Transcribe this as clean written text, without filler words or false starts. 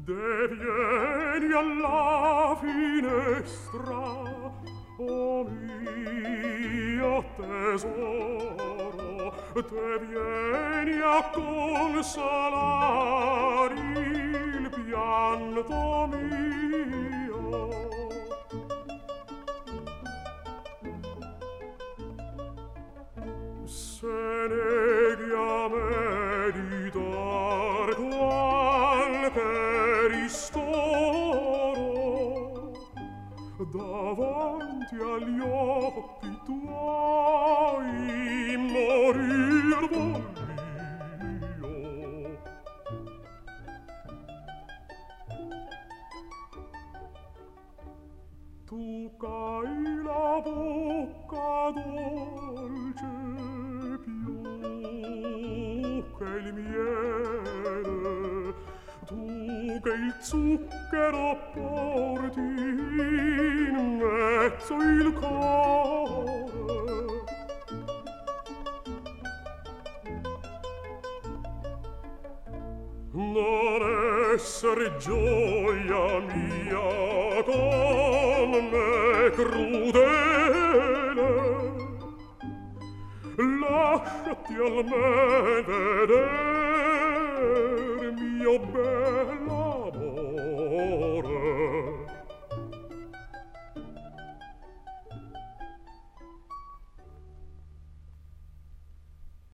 Vieni alla finestra, o mio tesoro, te vieni a consolare il pianto mio. Se neghi a me di dar qualche ristoro, davanti agli occhi tuoi morir voglio. Tu c'hai la bocca dolce più che il miele, tu che il zucchero porti in mezzo il cuore. Non essere gioia mia con me crudele, lasciati almen veder, mio bello